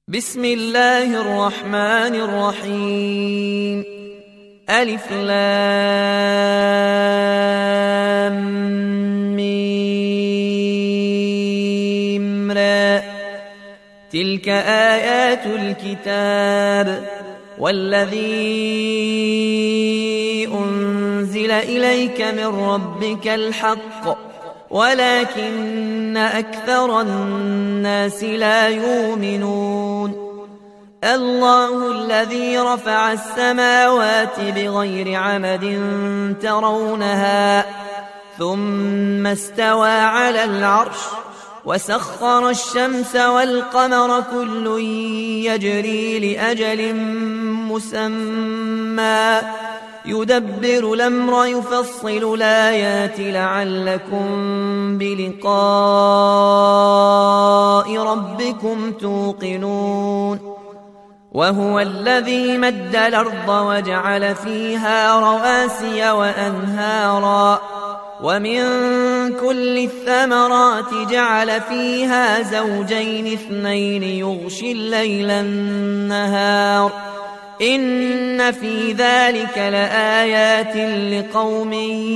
بسم الله الرحمن الرحيم. ألف لام ميم را. تلك آيات الكتاب والذي أنزل إليك من ربك الحق ولكن أكثر الناس لا يؤمنون. الله الذي رفع السماوات بغير عمد ترونها ثم استوى على العرش وسخر الشمس والقمر كل يجري لأجل مسمى يدبر الأمر يفصل الآيات لعلكم بلقاء ربكم توقنون. وهو الذي مد الأرض وجعل فيها رواسي وأنهارا ومن كل الثمرات جعل فيها زوجين اثنين يغشي الليل النهار إن في ذلك لآيات لقوم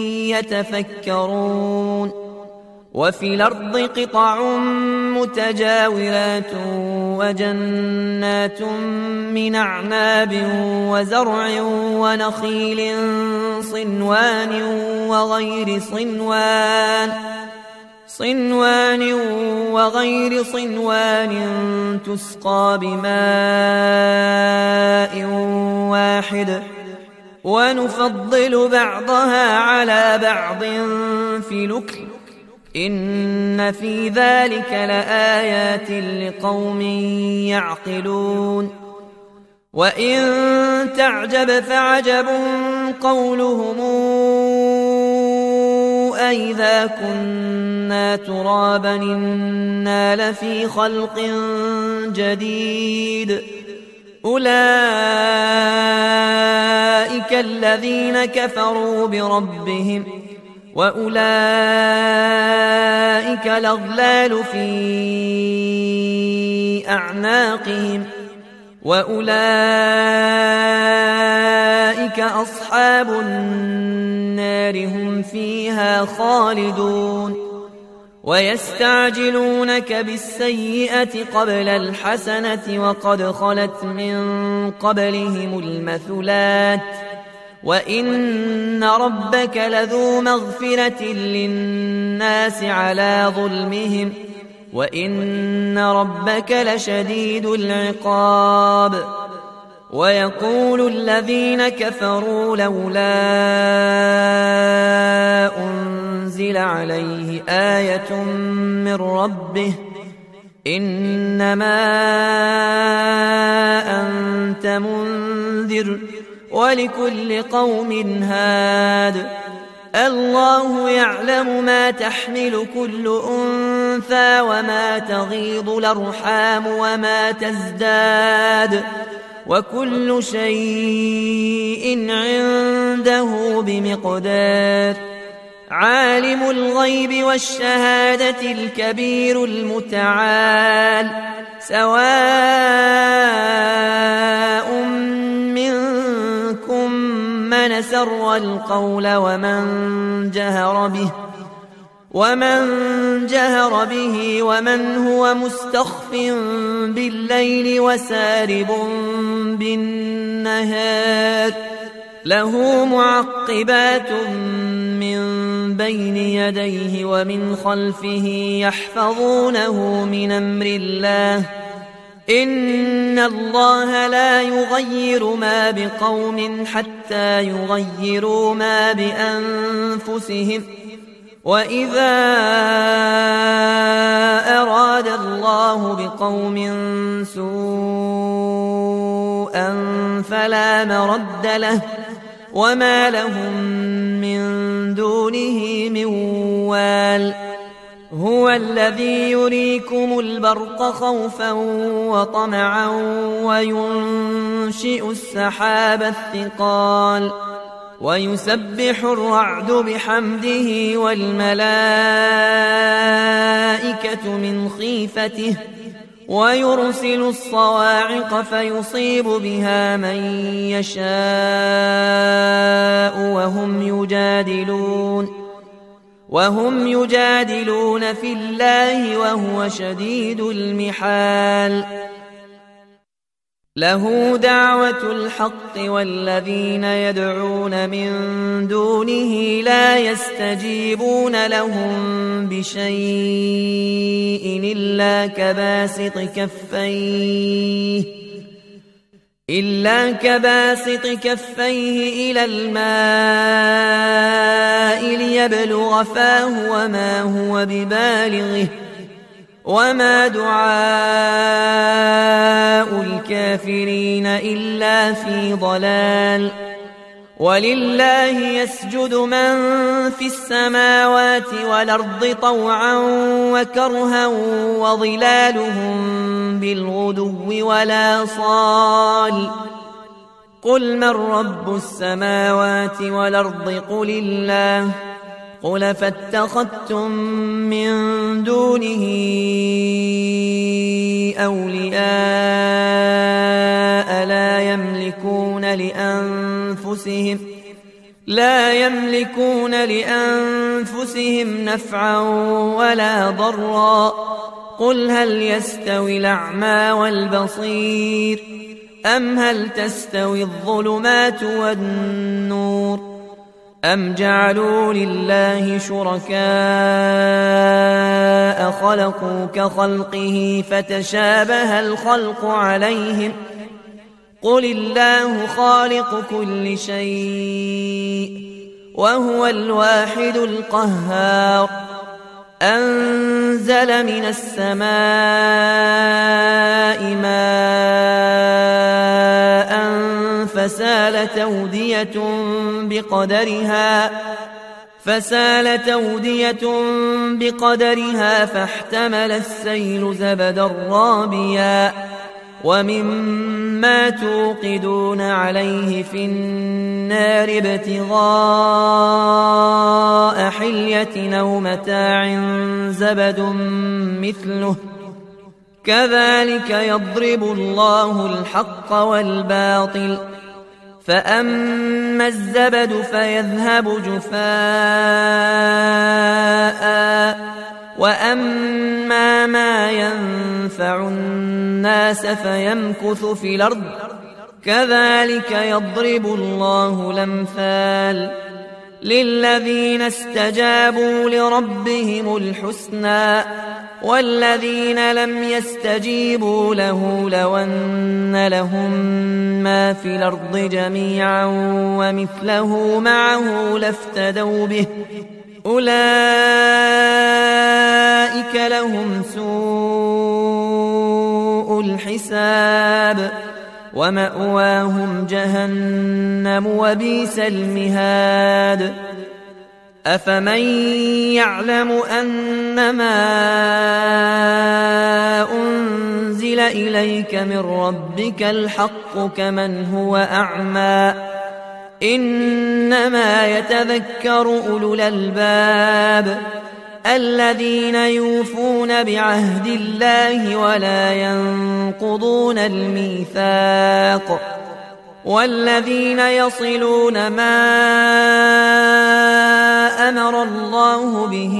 يتفكرون. وفي الأرض قطع متجاورات وجنات من أعناب وزرع ونخيل صنوان وغير صنوان تسقى بماء واحد ونفضل بعضها على بعض في الأكل إن في ذلك لآيات لقوم يعقلون. وإن تعجب فعجب قولهم أئذا كنا ترابا إنا لفي خلق جديد أولئك الذين كفروا بربهم وأولئك الأغلال في أعناقهم وأولئك أصحاب النار هم فيها خالدون. ويستعجلونك بالسيئة قبل الحسنة وقد خلت من قبلهم المثلات وإن ربك لذو مغفرة للناس على ظلمهم وإن ربك لشديد العقاب. ويقول الذين كفروا لولا أنزل عليه آية من ربه إنما أنت منذر ولكل قوم هاد الله يعلم ما تحمل كل أنثى وما تغيض الأرحام وما تزداد وكل شيء عنده بمقدار. عالم الغيب والشهادة الكبير المتعال سواء منكم من سر القول ومن جهر به ومن هو مستخف بالليل وسارب بالنهار له معقبات من بين يديه ومن خلفه يحفظونه من أمر الله إن الله لا يغير ما بقوم حتى يغيروا ما بأنفسهم وإذا أراد الله بقوم سوءا فلا مرد له وما لهم من دونه من وال. هو الذي يريكم البرق خوفا وطمعا وينشئ السحاب الثقال ويسبح الرعد بحمده والملائكة من خيفته ويرسل الصواعق فيصيب بها من يشاء وهم يجادلون في الله وهو شديد المحال. له دعوة الحق والذين يدعون من دونه لا يستجيبون لهم بشيء إلا كباسط كفيه إلى الماء ليبلغ فاه وما هو ببالغه وما دعاء الكافرين إلا في ضلال. ولله يسجد من في السماوات والأرض طوعا وكرها وظلالهم بالغدو ولا صال. قل من رب السماوات والأرض قل الله. قل فاتخذتم من دونه أولياء لا يملكون لأنفسهم نفعا ولا ضرا. قل هل يستوي الأعمى والبصير أم هل تستوي الظلمات والنور أم جعلوا لله شركاء خلقوا كخلقه فتشابه الخلق عليهم. قل الله خالق كل شيء وهو الواحد القهار. أنزل من السماء ماء فسالت أودية بقدرها فاحتمل السيل زبدا رابيا ومما توقدون عليه في النار ابتغاء حلية أو متاع زبد مثله كذلك يضرب الله الحق والباطل. فأما الزبد فيذهب جفاء وأما ما ينفع الناس فيمكث في الأرض كذلك يضرب الله الأمثال. للذين استجابوا لربهم الحسنى والذين لم يستجيبوا له لو أن لهم ما في الأرض جميعا ومثله معه لافتدوا به أولئك لهم سوء الحساب ومأواهم جهنم وبئس المهاد. أفمن يعلم أنما أنزل إليك من ربك الحق كمن هو أعمى إنما يتذكر أولو الألباب الذين يوفون بعهد الله ولا ينقضون الميثاق والذين يصلون ما أمر الله به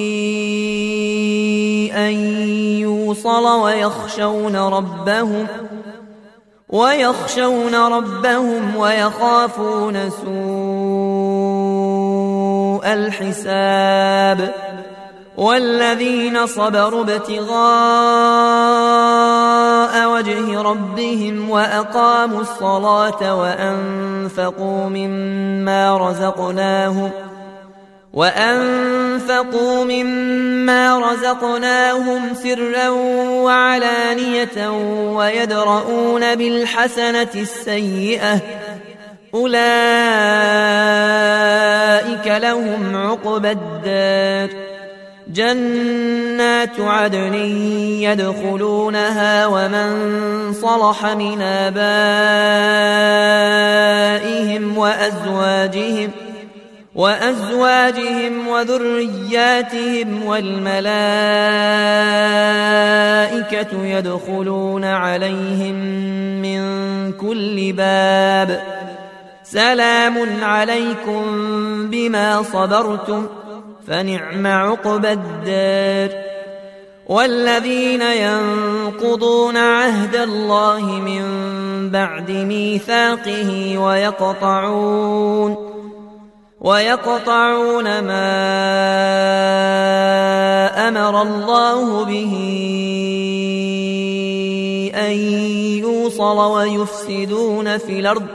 أن يوصل ويخشون ربهم ويخافون سوء الحساب. والذين صبروا ابتغاء وجه ربهم وأقاموا الصلاة وأنفقوا مما رزقناهم سرا وعلانية ويدرؤون بالحسنة السيئة أولئك لهم عقبى الدار جنات عدن يدخلونها ومن صلح من آبائهم وأزواجهم وذرياتهم والملائكة يدخلون عليهم من كل باب سلام عليكم بما صبرتم فنعم عقبى الدار. والذين ينقضون عهد الله من بعد ميثاقه ويقطعون ما أمر الله به أن يوصل ويفسدون في الأرض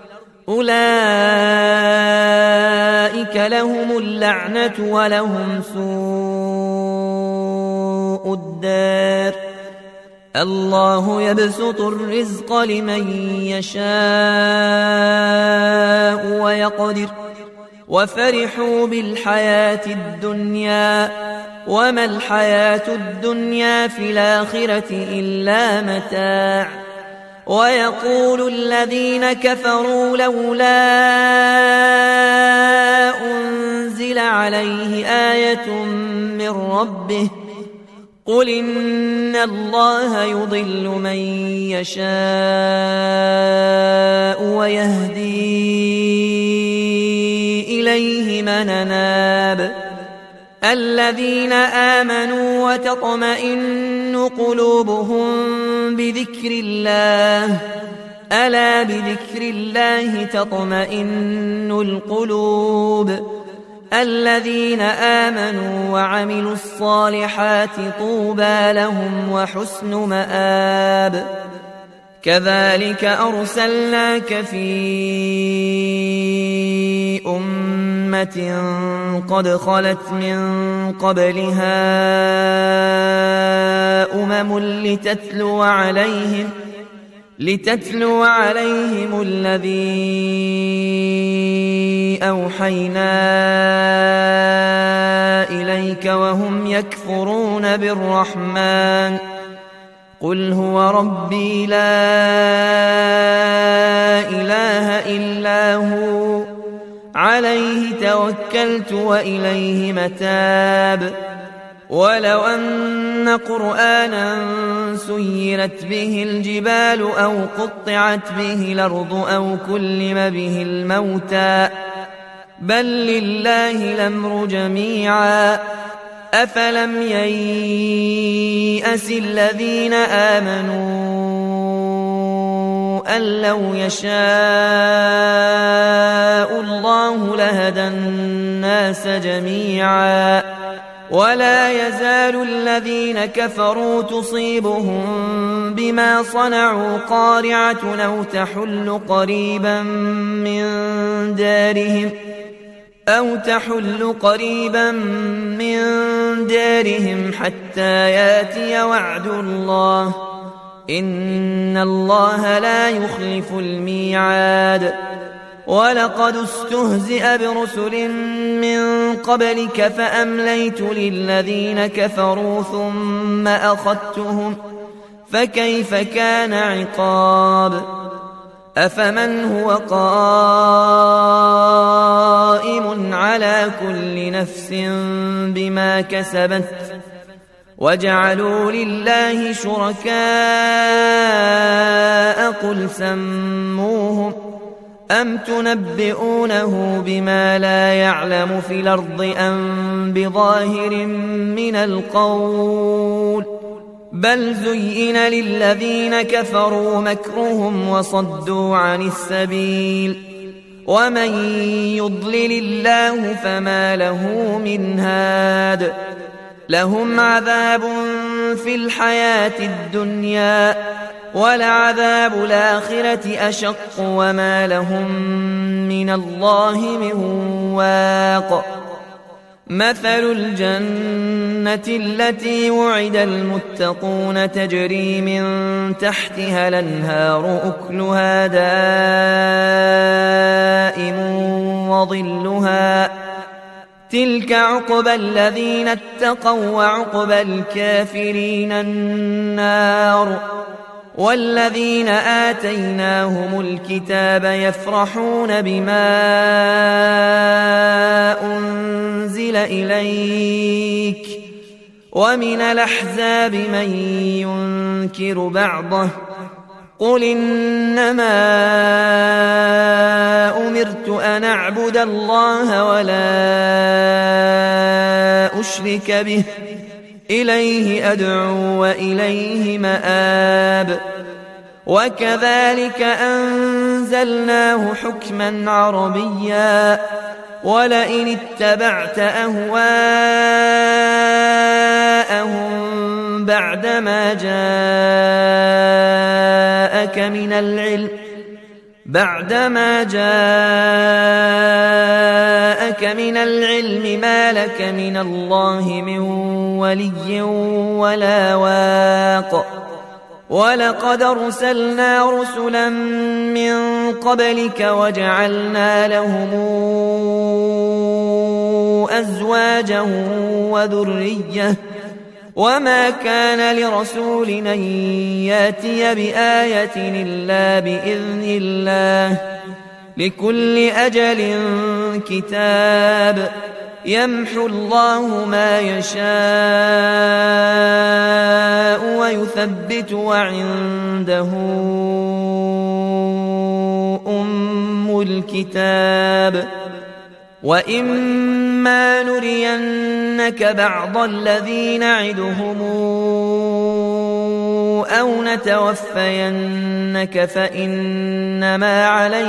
أولئك لهم اللعنة ولهم سوء الدار. الله يبسط الرزق لمن يشاء ويقدر وفرحوا بالحياة الدنيا وما الحياة الدنيا في الآخرة إلا متاع. ويقول الذين كفروا لولا أنزل عليه آية من ربه قل إن الله يضل من يشاء ويهدي إليه من أناب. الذين آمنوا وتطمئن قلوبهم بذكر الله ألا بذكر الله تطمئن القلوب. الذين آمنوا وعملوا الصالحات طوبى لهم وحسن مآب. كذلك أرسلناك في أمة قد خلت من قبلها لتتلو عليهم الذي أوحينا إليك وهم يكفرون بالرحمن قل هو ربي لا إله إلا هو عليه توكلت وإليه متاب. ولو أن قرآنا سيرت به الجبال أو قطعت به الأرض أو كلم به الموتى بل لله الأمر جميعا أفلم ييأس الذين آمنوا أن لو يشاء الله لهدى الناس جميعا ولا يزال الذين كفروا تصيبهم بما صنعوا قارعة أو تحل قريبا من دارهم حتى ياتي وعد الله إن الله لا يخلف الميعاد. ولقد استهزئ برسل من قبلك فأمليت للذين كفروا ثم أخذتهم فكيف كان عقاب. أفمن هو قائم على كل نفس بما كسبت وجعلوا لله شركاء قل سموهم أم تنبئونه بما لا يعلم في الأرض أم بظاهر من القول بل زين للذين كفروا مكرهم وصدوا عن السبيل ومن يضلل الله فما له من هاد. لهم عذاب في الحياة الدنيا ولعذاب الآخرة أشق وما لهم من الله من واق. مثل الجنة التي وعد المتقون تجري من تحتها الأنهار أكلها دائم وظلها تلك عقبى الذين اتقوا وعقبى الكافرين النار والذين آتيناهم الكتاب يفرحون بما أنزل إليك ومن الأحزاب من ينكر بعضه قل إنما أمرت أن أعبد الله ولا أشرك به إليه أدعو وإليه مآب وكذلك أنزلناه حكما عربيا ولئن اتبعت أهواءهم بعدما جاءك من العلم ما لك من الله من ولي ولا واق ولقد أرسلنا رسلا من قبلك وجعلنا لهم أزواجا وذرية وما كان لرسول أن ياتي بآية إلا بإذن الله لكل أجل كتاب يمحو الله ما يشاء ويثبت وعنده أم الكتاب وإما نرينك بعض الذي نعدهم أو نتوفينك فإنما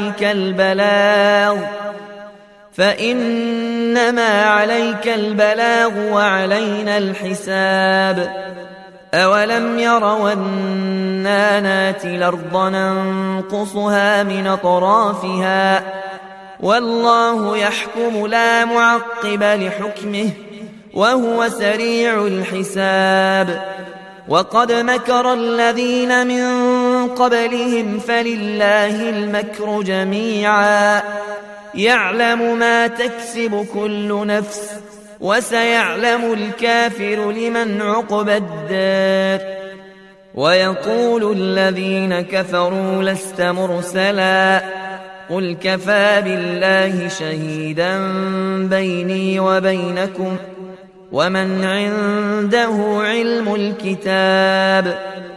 عليك البلاغ وعلينا الحساب أولم يروا أنا ناتي الأرض ننقصها من أطرافها والله يحكم لا معقب لحكمه وهو سريع الحساب وقد مكر الذين من قبلهم فلله المكر جميعا يعلم ما تكسب كل نفس وسيعلم الكافر لمن عقبى الدار ويقول الذين كفروا لست مرسلا قل كفى بالله شهيدا بيني وبينكم ومن عنده علم الكتاب